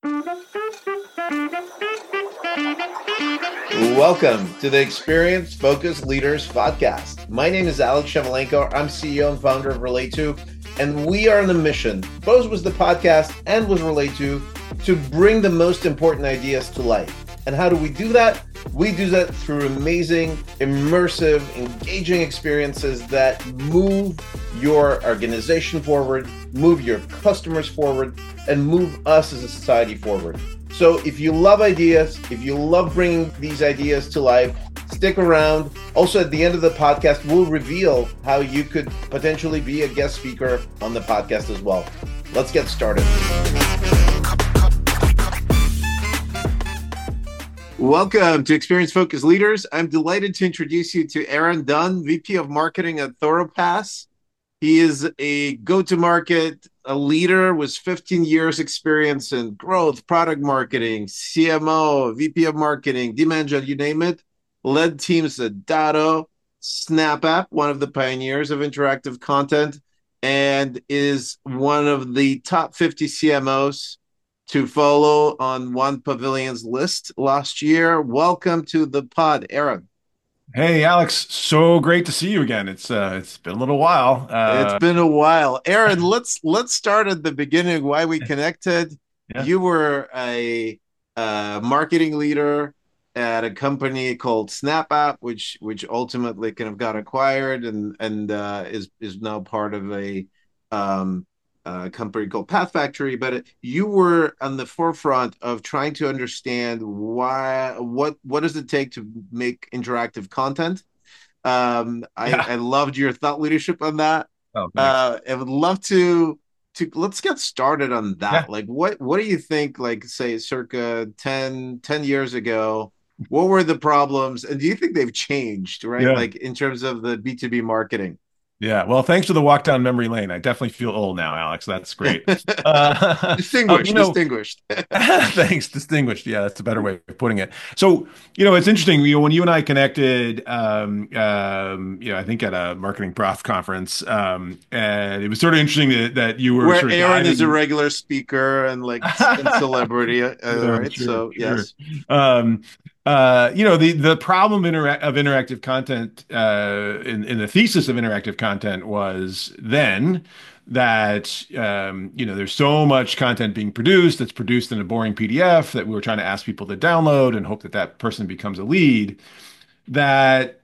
Welcome to the Experience Focused Leaders podcast. My name is Alex Shevelenko. I'm CEO and founder of Relate2, and we are on a mission. Both was the podcast and was Relate2 to bring the most important ideas to life. And how do we do that? We do that through amazing, immersive, engaging experiences that move your organization forward, move your customers forward, and move us as a society forward. So if you love ideas, if you love bringing these ideas to life, stick around. Also, at the end of the podcast, we'll reveal how you could potentially be a guest speaker on the podcast as well. Let's get started. Welcome to Experience Focused Leaders. I'm delighted to introduce you to Aaron Dunn, VP of Marketing at Thoropass. He is a go-to-market leader with 15 years experience in growth, product marketing, CMO, VP of marketing, demand gen, you name it. Led teams at Datto, SnapApp, one of the pioneers of interactive content, and is one of the top 50 CMOs to follow on One Pavilion's list last year. Welcome to the pod, Aaron. Hey Alex, so great to see you again. It's been a little while. It's been a while. Aaron, let's start at the beginning, why we connected. Yeah. You were a marketing leader at a company called SnapApp, which ultimately kind of got acquired and is now part of a company called Path Factory. But you were on the forefront of trying to understand what does it take to make interactive content. Yeah. I loved your thought leadership on that. Oh, thanks. I would love to let's get started on Yeah. that. Like what do you think, like say circa 10 years ago, what were the problems? And do you think they've changed, right? Yeah. Like in terms of the B2B marketing? Yeah. Well, thanks for the walk down memory lane. I definitely feel old now, Alex. That's great. Oh, Distinguished. thanks, distinguished. Yeah, that's a better way of putting it. So, it's interesting. When you and I connected, I think at a marketing prof conference, and it was sort of interesting that you were Where sort of Aaron is a guiding. regular speaker and like and celebrity, Sure, right? sure, So sure. yes. Um, the problem of interactive content in the thesis of interactive content was then that there's so much content being produced that's produced in a boring PDF that we were trying to ask people to download and hope that that person becomes a lead. That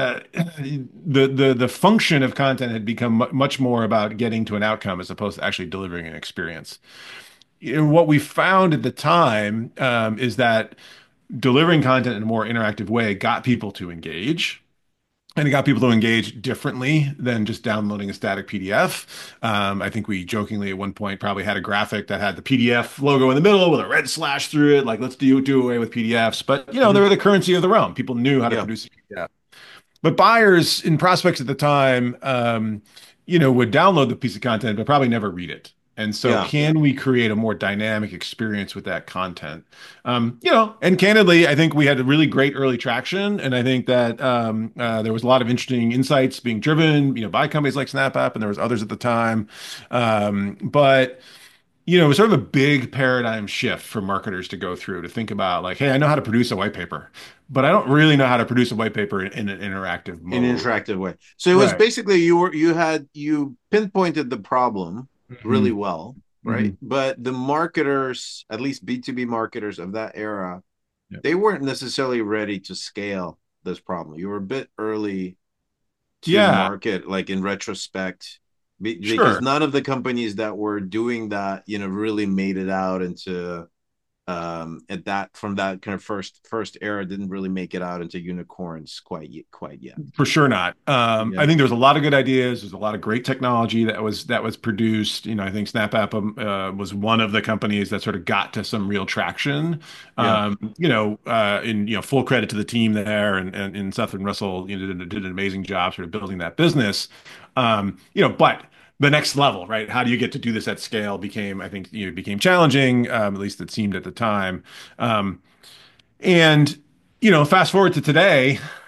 the function of content had become much more about getting to an outcome as opposed to actually delivering an experience. What we found at the time is that delivering content in a more interactive way got people to engage. And it got people to engage differently than just downloading a static PDF. I think we jokingly at one point probably had a graphic that had the PDF logo in the middle with a red slash through it, like let's do away with PDFs. But they Mhm. were the currency of the realm. People knew how to Yeah. produce a PDF. But buyers and prospects at the time, would download the piece of content, but probably never read it. And so, Yeah. can we create a more dynamic experience with that content? And candidly, I think we had a really great early traction, and I think that there was a lot of interesting insights being driven, by companies like SnapApp, and there was others at the time. But it was sort of a big paradigm shift for marketers to go through to think about like, hey, I know how to produce a white paper, but I don't really know how to produce a white paper in an interactive In an mode. interactive way. So it was Right. basically you pinpointed the problem really hmm well, right? hmm But the marketers, at least B2B marketers of that era, Yeah. they weren't necessarily ready to scale this problem. You were a bit early to Yeah, market, like in retrospect, because sure. none of the companies that were doing that, really made it out into at that from that kind of first era didn't really make it out into unicorns quite yet. For sure not. I Yeah. think there's a lot of good ideas. There's a lot of great technology that was produced. I think SnapApp was one of the companies that sort of got to some real traction. Yeah. In full credit to the team there and Seth and Russell, did an amazing job sort of building that business. But the next level, right? How do you get to do this at scale became, I think, became challenging. At least it seemed at the time. And fast forward to today.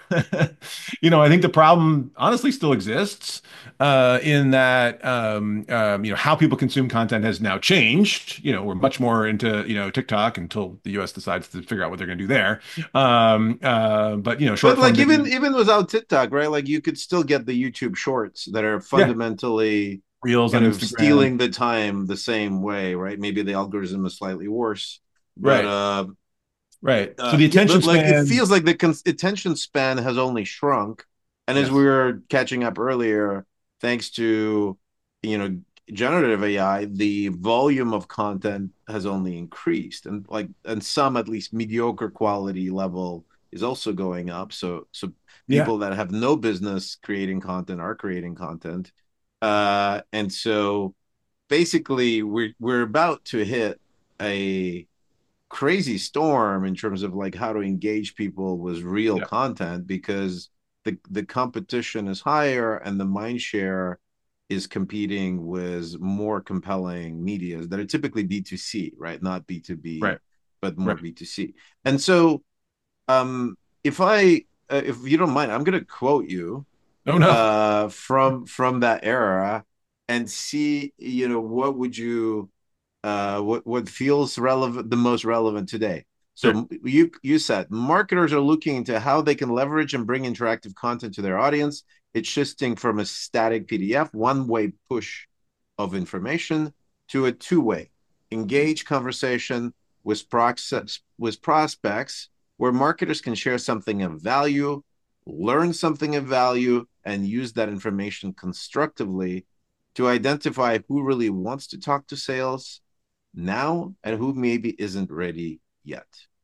I think the problem honestly still exists in that how people consume content has now changed. We're much more into TikTok until the U.S. decides to figure out what they're going to do there. But But short form like video, even without TikTok, right? Like you could still get the YouTube shorts that are yeah, fundamentally Reels on kind of Instagram, stealing the time the same way, right? Maybe the algorithm is slightly worse, but right, right. So the yeah, attention but like it span, feels like the attention span has only shrunk, and as we yes, were catching up earlier, thanks to you know generative AI, the volume of content has only increased, and some at least mediocre quality level is also going up. So yeah, people that have no business creating content are creating content, and so basically we're about to hit a crazy storm in terms of like how to engage people with real yeah, content because the competition is higher and the mind share is competing with more compelling medias that are typically B2C, right? Not B2B, right, but more right. B2C. And so if I if you don't mind, I'm going to quote you Oh no, from that era and see, what would you what feels relevant, the most relevant today. sure. So you said marketers are looking into how they can leverage and bring interactive content to their audience. It's shifting from a static PDF, one-way push of information, to a two-way engage conversation with prospects, where marketers can share something of value, learn something of value, and use that information constructively to identify who really wants to talk to sales now and who maybe isn't ready yet.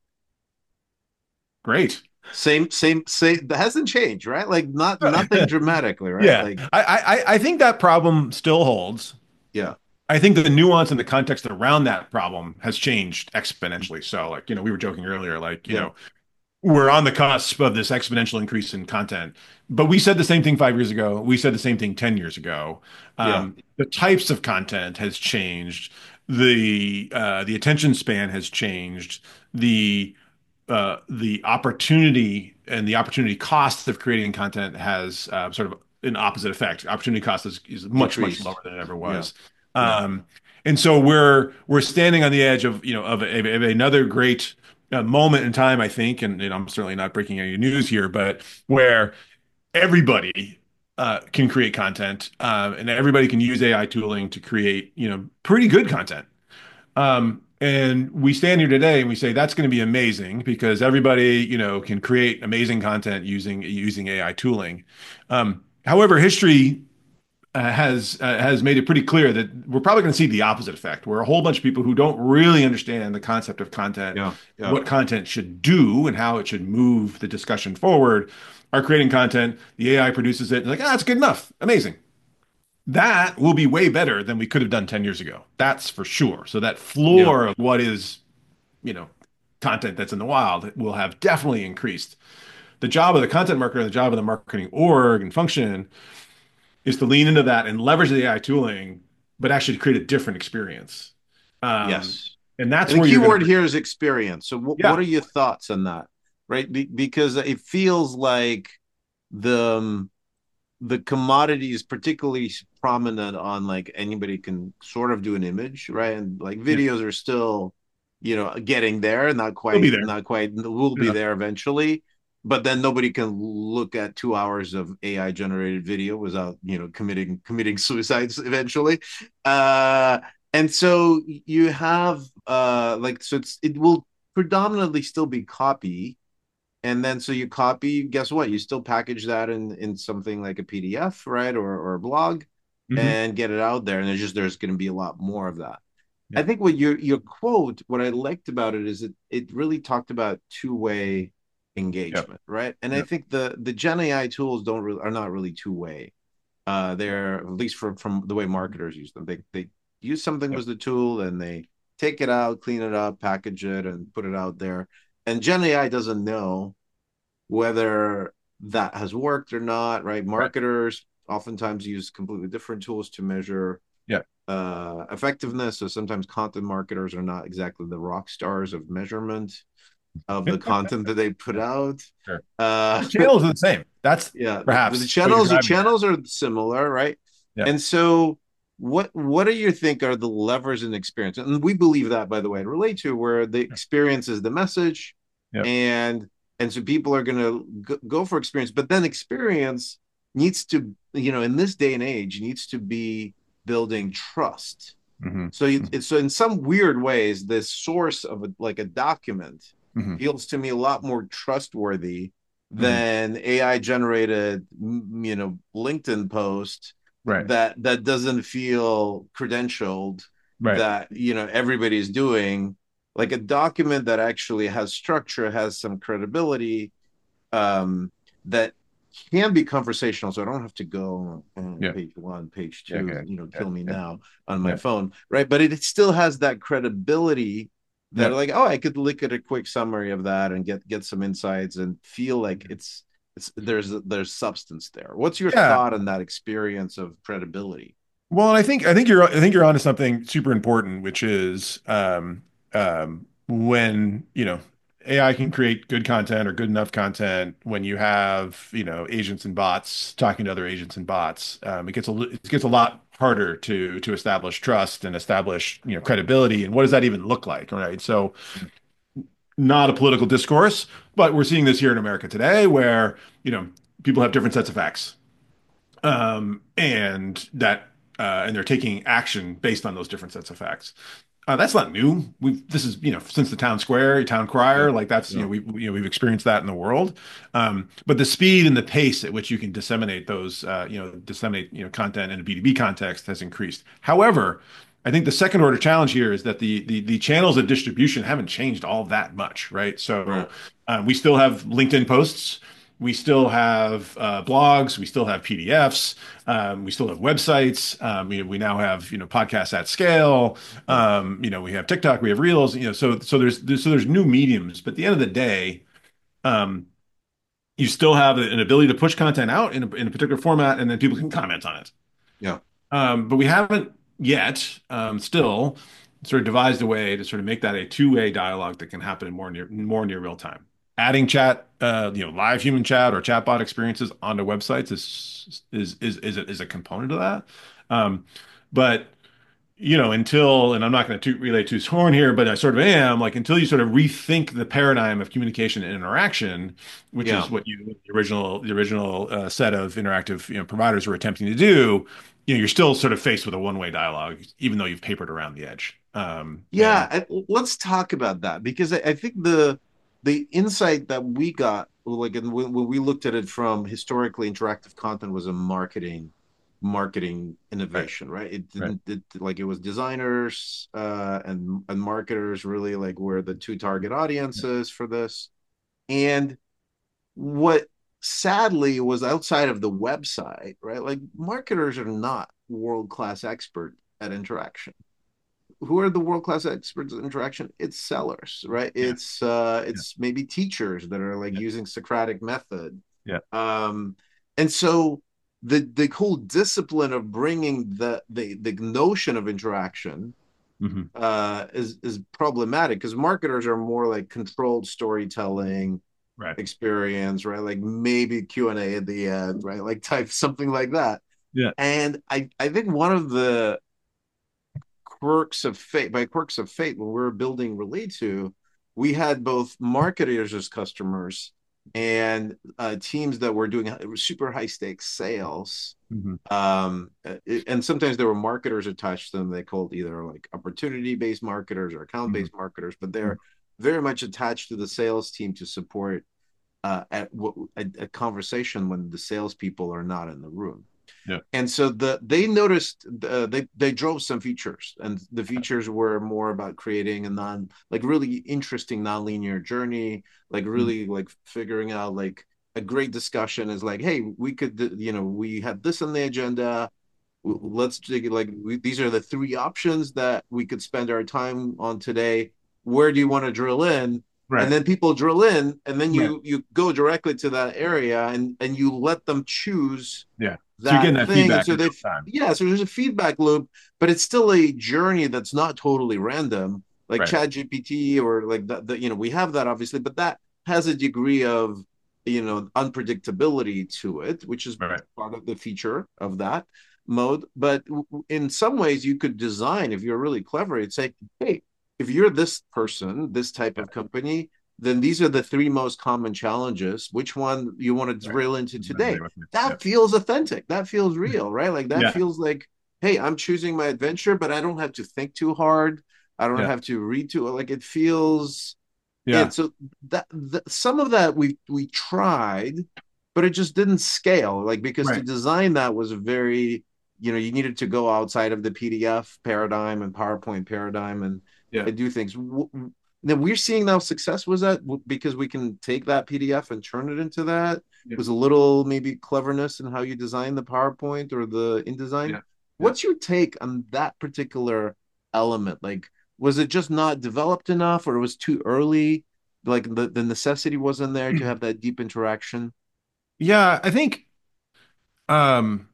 Great. Same. That hasn't changed, right? Like nothing dramatically, right? Yeah, Like, I think that problem still holds. yeah, I think the nuance and the context around that problem has changed exponentially. So, like, we were joking earlier, like, yeah, we're on the cusp of this exponential increase in content. But we said the same thing 5 years ago. We said the same thing 10 years ago. yeah. The types of content has changed. The attention span has changed. The opportunity and the opportunity cost of creating content has sort of an opposite effect. Opportunity cost is much, much lower Decreased. than it ever Yeah, was. yeah. Um, and so we're standing on the edge of another great moment in time, I think, and I'm certainly not breaking any news here, but where everybody can create content, and everybody can use AI tooling to create, pretty good content. And we stand here today and we say that's going to be amazing because everybody, can create amazing content using AI tooling. However, history has made it pretty clear that we're probably going to see the opposite effect, where a whole bunch of people who don't really understand the concept of content, Yeah, yeah. what content should do, and how it should move the discussion forward, are creating content. The AI produces it, and like, it's good enough, amazing. That will be way better than we could have done 10 years ago. That's for sure. So that Yeah. floor of what is, you know, content that's in the wild will have definitely increased. The job of the content marketer and the job of the marketing org and function is to lean into that and leverage the AI tooling, but actually create a different experience. Um, Yes. and that's And the where you're going to keyword bring, here is experience. So what yeah, are your thoughts on that? Right? Because it feels like the the commodity is particularly prominent on like anybody can sort of do an image, right? And like yeah, videos are still, getting there, he'll be there. not quite, will be Yeah, there eventually. But then nobody can look at 2 hours of AI generated video without, committing suicides eventually. Uh, and so you have like so it will predominantly still be copy, and then so you copy, guess what, you still package that in something like a PDF, right, or a blog, hmm, and get it out there, and there's going to be a lot more of that. I yeah, think what your quote, what I liked about it is it really talked about two-way yeah, engagement, right? And I yeah, think the Gen AI tools don't really are not really two-way. They're, at least from the way marketers use them, they use something yeah, with the tool and they take it out, clean it up, package it, and put it out there. And Gen AI doesn't know whether that has worked or not, right? right, Marketers oftentimes use completely different tools to measure yeah, effectiveness. So sometimes content marketers are not exactly the rock stars of measurement. of the content that they put out. Sure. Uh, The channels are the same. That's yeah, the perhaps what you're driving at. channels are similar, right? Yeah. And so what do you think are the levers in experience? And we believe that, by the way, relate to where the experience is the message, Yep. and so people are going to go for experience, but then experience needs to, in this day and age, needs to be building trust. Hmm. So it's, so in some weird ways, this source of like a document Hmm. feels to me a lot more trustworthy Hmm. than AI generated, LinkedIn post Right. that doesn't feel credentialed, Right. that everybody's doing. Like a document that actually has structure, has some credibility, um, that can be conversational. So I don't have to go on Yeah. page one, page Yeah. two, Good. Yeah. kill me Yeah. now on my Yeah. phone, right? But it still has that credibility that, Yeah. like, oh, I could look at a quick summary of that and get some insights and feel like it's there's substance there. What's your Yeah. thought on that experience of credibility? Well, and I think you're onto something super important, which is when AI can create good content or good enough content when you have agents and bots talking to other agents and bots, it gets a lot harder to establish trust and establish credibility. And what does that even look like, right? So not a political discourse, but we're seeing this here in America today, where people have different sets of facts, and they're taking action based on those different sets of facts. That's not new. This is since the town Yeah, crier, like that's yeah, we've experienced that in the world. But the speed and the pace at which you can disseminate content in a B2B context has increased. However, I think the second order challenge here is that the channels of distribution haven't changed all that much, right? So right. we still have LinkedIn posts. We still have blogs. We still have PDFs. We still have websites. We now have podcasts at scale. Yeah, We have TikTok. We have Reels. So there's new mediums. But at the end of the day, um, you still have an ability to push content out in a particular format, and then people can comment on it. yeah, But we haven't yet still sort of devised a way to sort of make that a two-way dialogue that can happen in more near real time. Adding chat, live human chat or chatbot experiences onto websites is a component of that. Um, but and I'm not going to relay to his horn here, but I sort of am, like, until you sort of rethink the paradigm of communication and interaction, which yeah. is what the original set of interactive providers were attempting to do. You're still sort of faced with a one-way dialogue, even though you've papered around the edge. And Let's talk about that, because I think the insight that we got, like, when we looked at it from historically, interactive content was a marketing right, innovation, right? It right, didn't like, it was designers and marketers really, like, were the two target audiences for this. And what sadly was outside of the website, right? Like, marketers are not world-class expert at interaction. Who are the world-class experts in interaction? It's sellers, right? yeah, yeah, It's maybe teachers that are, like, yeah, using Socratic method. yeah. um and so the whole discipline of bringing the notion of interaction Hmm. is problematic, because marketers are more like controlled storytelling Right. experience, right? Like maybe Q&A at the end, right? Like type something like that. Yeah. And I think one of the quirks of fate, by quirks of fate, when we were building Relate to, we had both marketers as customers and teams that were doing super high stakes sales. Hmm. And sometimes there were marketers attached to them. They called either like opportunity based marketers or account Hmm. based marketers, but they're very much attached to the sales team to support a conversation when the salespeople are not in the room. Yeah. And so they noticed, they drove some features, and the features were more about creating a like really interesting nonlinear journey, like Mhm. really like figuring out, like, a great discussion is like, hey, we could, we had this on the agenda. Let's take it, like, these are the three options that we could spend our time on today. Where do you want to drill in? And Right. then people drill in, and then Right. you go directly to that area, and you let them choose Yeah. So you're getting that that thing. And feedback so in real time. yeah, so there's a feedback loop, but it's still a journey that's not totally random. like Right. ChatGPT or like we have that obviously, but that has a degree of unpredictability to it, which is Right. part of the feature of that mode. But in some ways, you could design, if you're really clever, you'd say, hey, if you're this person, this type Yeah. of company, then these are the three most common challenges. Which one you want to Right. drill into Resonate today? with me. Yeah. That feels authentic. That feels real, right? Like that Yeah. feels like, hey, I'm choosing my adventure, but I don't have to think too hard. I don't Yeah. have to read too like it feels. Yeah. And so that some of that we tried, but it just didn't scale. Like because to Right. design that was very, you needed to go outside of the PDF paradigm and PowerPoint paradigm Yeah. and do things. Now we're seeing now success was that because we can take that PDF and turn it into that. Yeah. Was a little maybe cleverness in how you design the PowerPoint or the InDesign. Yeah. Yeah. What's your take on that particular element? Like, was it just not developed enough, or it was too early? Like the necessity wasn't there to have that deep interaction. Yeah, I think um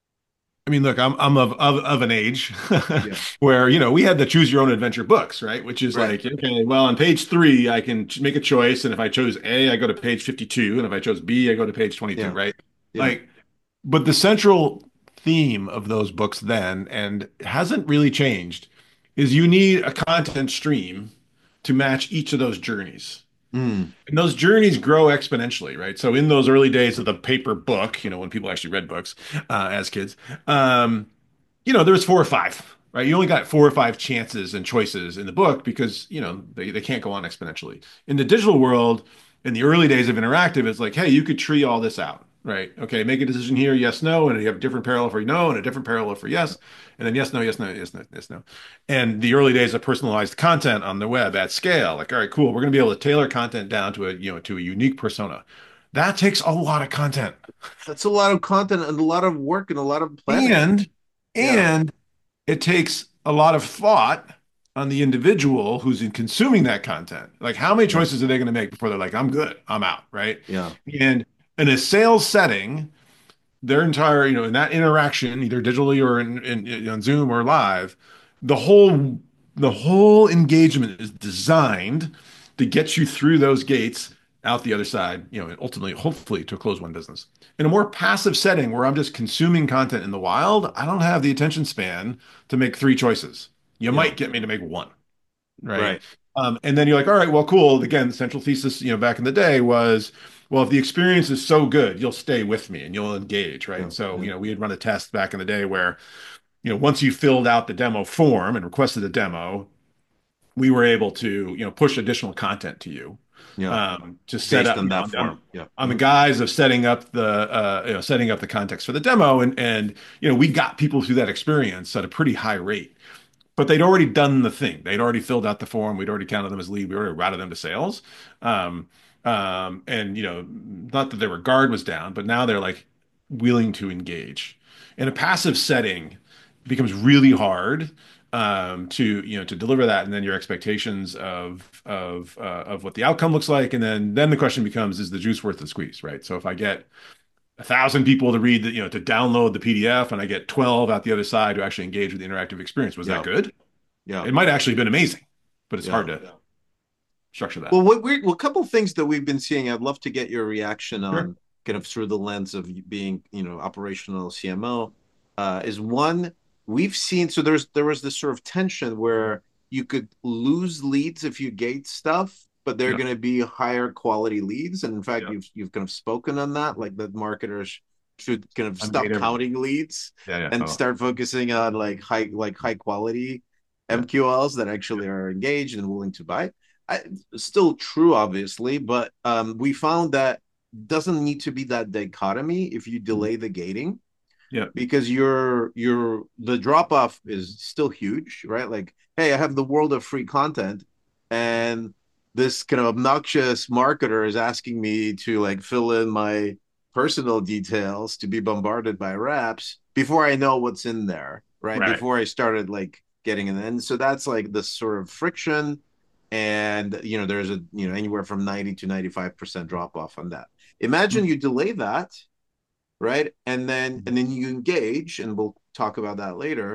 I mean, look, I'm of an age Yeah. where, we had the choose your own adventure books, right? Which is Right. like, okay, well, on page 3, I can make a choice. And if I chose A, I go to page 52. And if I chose B, I go to page 22, Yeah. right? Yeah. Like, but the central theme of those books then, and hasn't really changed, is you need a content stream to match each of those journeys. Mm. And those journeys grow exponentially, right? So in those early days of the paper book, when people actually read books as kids, um, there was 4 or 5, right? You only got 4 or 5 chances and choices in the book because, they can't go on exponentially. In the digital world, in the early days of interactive, it's like, hey, you could tree all this out, right? Okay, make a decision here, yes, no, and you have a different parallel for no and a different parallel for yes, and then yes, no, yes, no, yes, no, yes, no. And the early days of personalized content on the web at scale, like, all right, cool, we're going to be able to tailor content down to a unique persona. That takes a lot of content. That's a lot of content and a lot of work and a lot of planning. And Yeah. and it takes a lot of thought on the individual who's in consuming that content. Like, how many Yeah. choices are they going to make before they're like, I'm good, I'm out, right? Yeah. And in a sales setting, their entire, in that interaction, either digitally or on Zoom or live, the whole the whole engagement is designed to get you through those gates out the other side, and ultimately, hopefully, to close one business. In a more passive setting where I'm just consuming content in the wild, I don't have the attention span to make 3 choices. You Yeah. might get me to make one, right? Right. And then you're like, all right, well, cool. Again, the central thesis, back in the day was, well, if the experience is so good, you'll stay with me and you'll engage, right? Yeah. So, Yeah. we had run a test back in the day where, once you filled out the demo form and requested a demo, we were able to, push additional content to you, Yeah. to set Based up, on that form. Yeah. on the guise of setting up the context for the demo, and we got people through that experience at a pretty high rate. But they'd already done the thing. They'd already filled out the form. We'd already counted them as lead. We already routed them to sales. Um, and not that their regard was down, but now they're like willing to engage. In a passive setting, it becomes really hard to deliver that, and then your expectations of what the outcome looks like, and then the question becomes, is the juice worth the squeeze, right? So if I get 1,000 people to read to download the PDF, and I get 12 out the other side who actually engage with the interactive experience. Was that Yeah. good? Yeah. It might actually have been amazing, but it's hard Yeah. to structure that. Well, a couple of things that we've been seeing, I'd love to get your reaction Sure. on kind of through the lens of being, operational CMO. Is one we've seen, so there was this sort of tension where you could lose leads if you gate stuff, but they're Yeah. going to be higher quality leads. And in fact, Yeah. you've kind of spoken on that, like that marketers should kind of stop Ungate everything. counting leads Yeah. Yeah. and Totally. start focusing on high quality Yeah. MQLs that actually are engaged and willing to buy. Still true, obviously, but we found that doesn't need to be that dichotomy if you Mhm. delay the gating Yeah. because the drop off is still huge, right? Like, hey, I have the world of free content, and this kind of obnoxious marketer is asking me to like fill in my personal details to be bombarded by reps before I know what's in there, right? Right. Before I started like getting in. And so that's like this sort of friction. And there's anywhere from 90 to 95% drop off on that. Imagine Mhm. you delay that, right? And then you engage, and we'll talk about that later.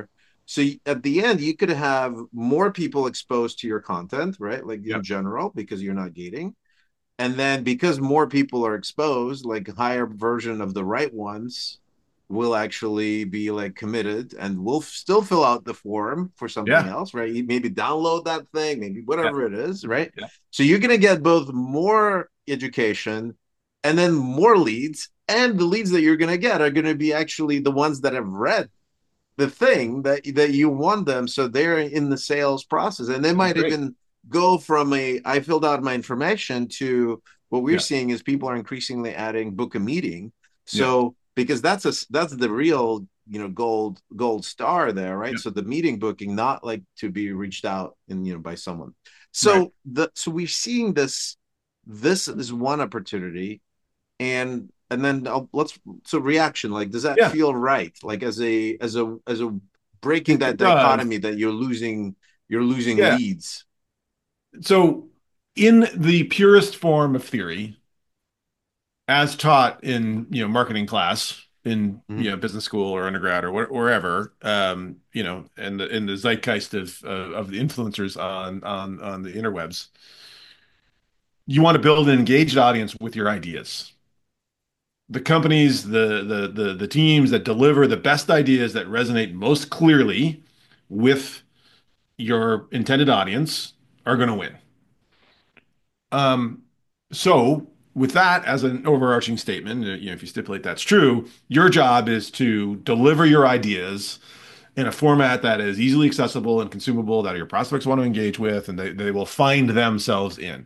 at the end, you could have more people exposed to your content, right? Like in Yep. general, because you're not gating. And then because more people are exposed, like a higher version of the right ones will actually be like committed and will still fill out the form for something Yeah. else, right? You maybe download that thing, maybe Yeah. whatever it is, right? Yeah. So you're going to get both more education and then more leads. And the leads that you're going to get are going to be actually the ones that have read the thing that you want them, so they're in the sales process, and they That's might great. even go from a I filled out my information to what we're Yeah. seeing is people are increasingly adding book a meeting. Yeah. So because that's the real gold star there, right? Yeah. So the meeting booking, not like to be reached out and by someone. Right. So we're seeing this is one opportunity, and then let's so reaction, like, does that Yeah. feel right, like as a breaking that It does. dichotomy that you're losing Yeah. leads. So, in the purest form of theory, as taught in marketing class in Mm-hmm. business school or undergrad or wherever, in the zeitgeist of the influencers on the interwebs, you want to build an engaged audience with your ideas. The companies, the teams that deliver the best ideas that resonate most clearly with your intended audience are going to win. Um, so with that as an overarching statement, if you stipulate that's true, your job is to deliver your ideas in a format that is easily accessible and consumable that your prospects want to engage with, and they will find themselves in.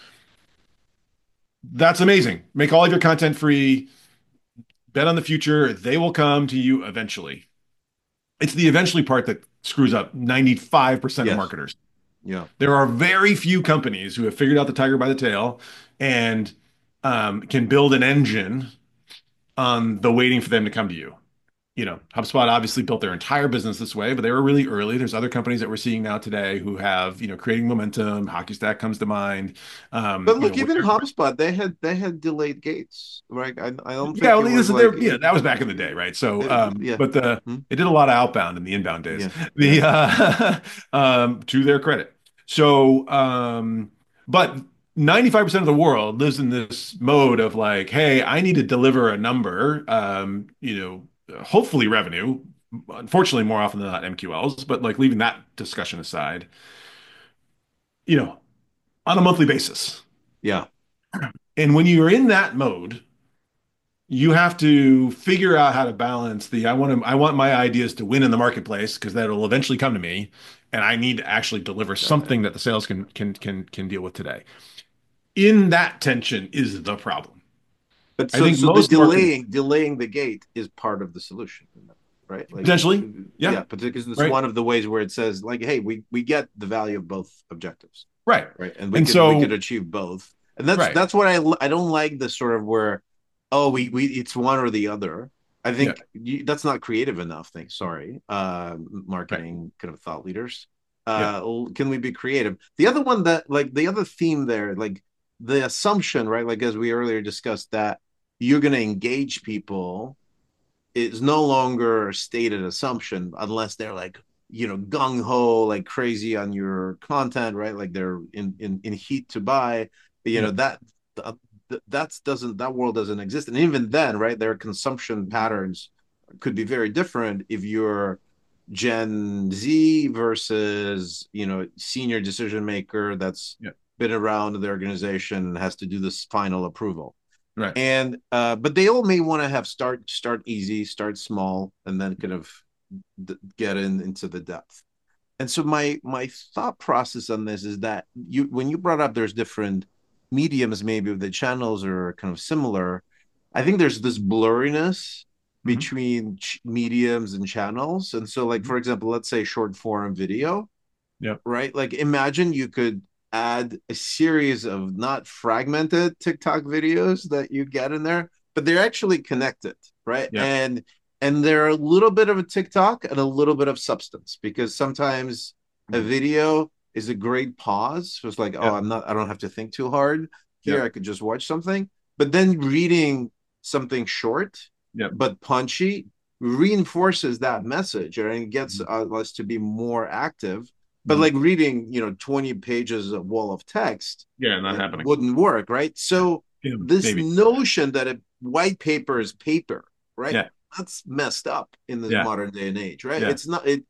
That's amazing. Make all of your content free, bet on the future. They will come to you eventually. It's the eventually part that screws up 95% of Yes. marketers. Yeah. There are very few companies who have figured out the tiger by the tail and can build an engine on the waiting for them to come to you. HubSpot obviously built their entire business this way, but they were really early. There's other companies that we're seeing now today who have, creating momentum. Hockey Stack comes to mind. But look, Where even HubSpot, they had delayed gates, right? I don't Yeah, think well, it was like that was back in the day, right? So, yeah. but Hmm? it did a lot of outbound in the inbound days. Yeah. Yeah. The to their credit. So, but 95% of the world lives in this mode of like, hey, I need to deliver a number, hopefully revenue. Unfortunately, more often than not, MQLs, but like leaving that discussion aside, you know, on a monthly basis. Yeah. And when you're in that mode, you have to figure out how to balance I want my ideas to win in the marketplace because that'll eventually come to me, and I need to actually deliver Uh, something that the sales can deal with today. In that tension is the problem. But I so think so the most marketers delaying the gate is part of the solution, right? Like, potentially, yeah, yeah, because it's right, one of the ways where it says like, hey, we get the value of both objectives, right, right? And we and could we could so achieve both. And that's right, that's what I don't like, the sort of where, oh, we it's one or the other. I yeah, think that's not creative enough thing. Sorry, right, marketing kind of thought leaders. yeah, Can we be creative? The other one, that like the other theme there, like the assumption, right? Like as we earlier discussed, that you're going to engage people is no longer a stated assumption unless they're like, gung ho, like crazy on your content, right? Like they're in heat to buy. yeah, That world doesn't exist. And even then, right, their consumption patterns could be very different if you're Gen Z versus, senior decision maker that's yeah, been around the organization and has to do this final approval. right, And but they all may want to have start easy, start small, and then kind of get into the depth. And so my thought process on this is that when you brought up there's different mediums, maybe the channels are kind of similar. I think there's this blurriness hmm, between mediums and channels. And so, like, hmm, for example, let's say short form video, yeah, right? Like, imagine you could add a series of not fragmented TikTok videos that you get in there, but they're actually connected, right? yeah, And they're a little bit of a TikTok and a little bit of substance, because sometimes a mhm, video is a great pause. So it's like, oh, yeah, I don't have to think too hard yeah, here. I could just watch something. But then reading something short yeah, but punchy reinforces that message and it gets Mhm. us to be more active. But Mhm. like reading, 20 pages of wall of text, Yeah, not it happening. wouldn't work, right? Yeah. So Yeah, this maybe. notion that a white paper is paper, right? Yeah. That's messed up in this Yeah. modern day and age, right? Yeah. It's not it.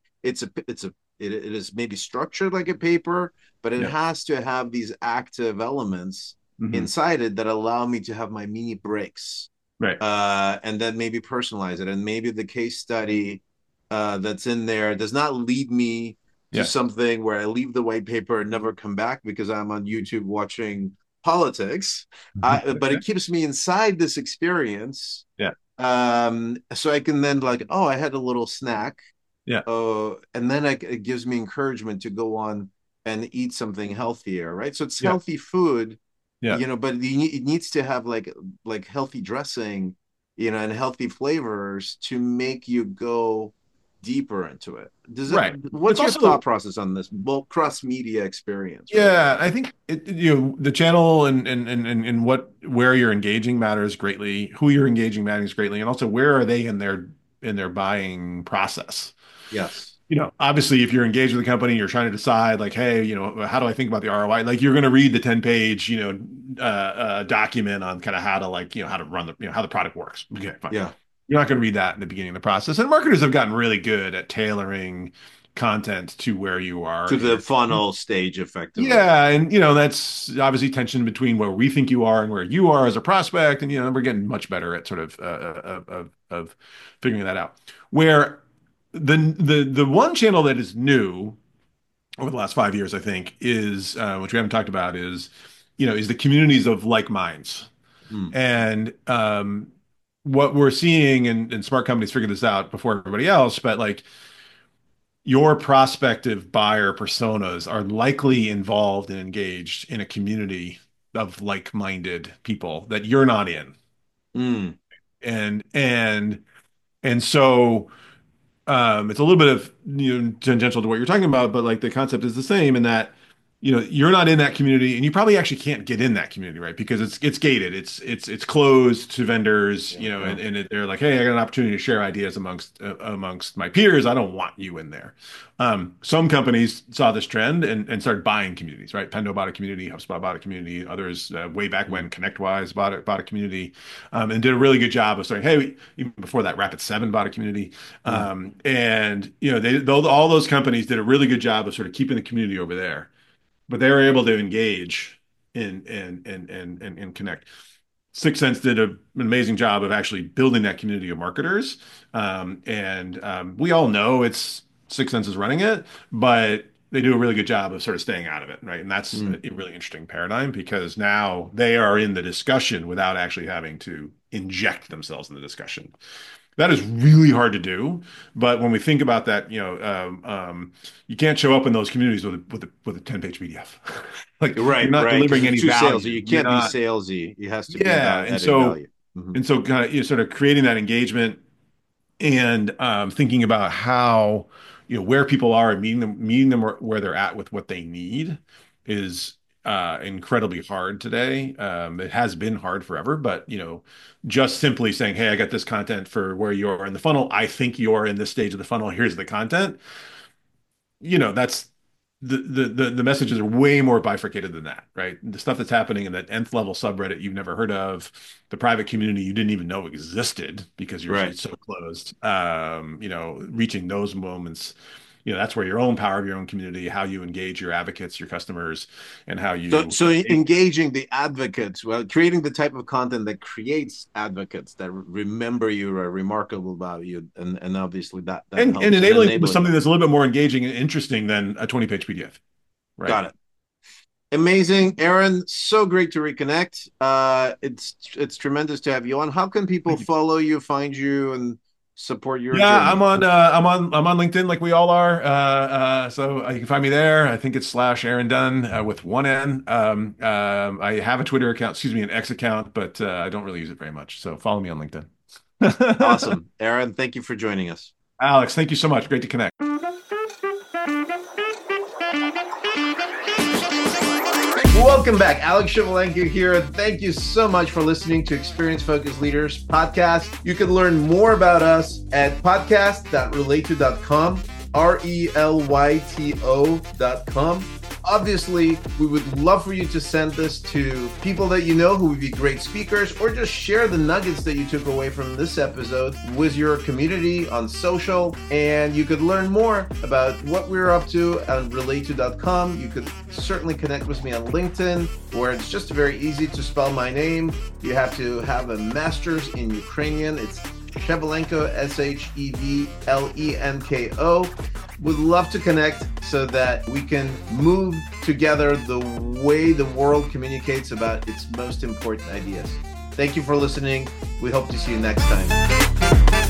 It is maybe structured like a paper, but it Yeah. has to have these active elements Hmm. inside it that allow me to have my mini breaks, Right. and then maybe personalize it, and maybe the case study that's in there does not lead me to Yeah. something where I leave the white paper and never come back because I'm on YouTube watching politics. But it keeps me inside this experience, Yeah. so I can then like, oh, I had a little snack, Yeah. and then it gives me encouragement to go on and eat something healthier, right? So it's Yeah. healthy food, Yeah. but it needs to have like healthy dressing, and healthy flavors to make you go deeper into it. Right. It's What's your thought also, process on this cross media experience, right? yeah, I think the channel and where you're engaging matters greatly, who you're engaging matters greatly, and also where are they in their buying process. Yes. Obviously, if you're engaged with the company, you're trying to decide like, hey, how do I think about the ROI? Like you're going to read the 10-page, document on kind of how to like, how to run how the product works. Okay, fine. Yeah. You're not going to read that in the beginning of the process. And marketers have gotten really good at tailoring content to where you are To in the your funnel stage, effectively. yeah, and that's obviously tension between where we think you are and where you are as a prospect, and we're getting much better at sort of figuring that out. Where the one channel that is new over the last 5 years, I think, is which we haven't talked about is the communities of like minds, Mm. and what we're seeing, and smart companies figured this out before everybody else, but like your prospective buyer personas are likely involved and engaged in a community of like-minded people that you're not in. Mm. And so it's a little bit of tangential to what you're talking about, but like the concept is the same in that you're not in that community, and you probably actually can't get in that community, right? Because it's gated, it's closed to vendors, Yeah. Yeah. they're like, hey, I got an opportunity to share ideas amongst my peers. I don't want you in there. Some companies saw this trend and started buying communities, right? Pendo bought a community, HubSpot bought a community, others way back Mm. when ConnectWise bought a community, and did a really good job of saying, hey, even before that, Rapid7 bought a community. Mm. And all those companies did a really good job of sort of keeping the community over there, but they were able to engage and connect. Sixth Sense did an amazing job of actually building that community of marketers, and we all know it's Sixth Sense is running it, but they do a really good job of sort of staying out of it, right? And that's Mm. a really interesting paradigm because now they are in the discussion without actually having to inject themselves in the discussion. That is really hard to do, but when we think about that, you can't show up in those communities with a 10-page PDF. Like you're Right, not right. Because delivering it's any too salesy. value. You You're can't be not, salesy. It has to be yeah. about And adding so value. Hmm. and so kind of sort of creating that engagement and thinking about how where people are and meeting them where they're at with what they need is incredibly hard today. It has been hard forever, but just simply saying, "Hey, I got this content for where you are in the funnel. I think you're in this stage of the funnel. Here's the content." That's the messages are way more bifurcated than that, right? The stuff that's happening in that nth level subreddit you've never heard of, the private community you didn't even know existed because you're Right. so closed. Reaching those moments, that's where your own power of your own community, how you engage your advocates, your customers, and how So, you so engaging the advocates, well, creating the type of content that creates advocates that remember you, are remarkable about you, and obviously that and helps and enabling with enabling something them. that's a little bit more engaging and interesting than a 20-page PDF, right? Got it. Amazing, Aaron. So great to reconnect. It's tremendous to have you on. How can people Thank you. follow you, find you, and support your Yeah, journey? I'm on LinkedIn like we all are. So you can find me there. I think it's slash Aaron Dunn with one N. I have a Twitter account, excuse me, an X account, but I don't really use it very much. So follow me on LinkedIn. Awesome, Aaron. Thank you for joining us. Alex, thank you so much. Great to connect. Whoa. Welcome back. Alex Shevelenko here. Thank you so much for listening to Experience Focused Leaders podcast. You can learn more about us at podcast.relate2.com, RELYTO.com. Obviously, we would love for you to send this to people that you know who would be great speakers, or just share the nuggets that you took away from this episode with your community on social. And you could learn more about what we're up to on relate2.com. You could certainly connect with me on LinkedIn, where it's just very easy to spell my name. You have to have a master's in Ukrainian. It's Shevelenko, Shevlenko. Would love to connect so that we can move together the way the world communicates about its most important ideas. Thank you for listening. We hope to see you next time.